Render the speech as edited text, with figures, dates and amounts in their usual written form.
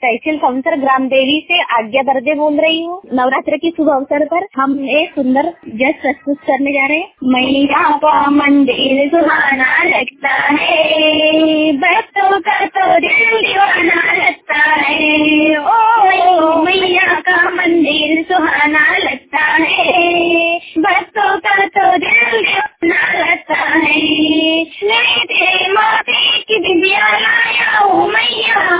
तहसील counsellor ग्राम देवी से आज्ञा दर्जे बोल रही हूँ। नवरात्र की शुभ अवसर पर हम एक सुंदर जश्न प्रस्तुत करने जा रहे हैं। मैया का मंदिर सुहाना लगता है, भक्तों का तो दिल दीवाना लगता है। ओ मैया का मंदिर सुहाना लगता है, भक्तों का तो दिल दीवाना लगता है। मैं तेरे माथे की बिंदिया लाया हूँ मैया,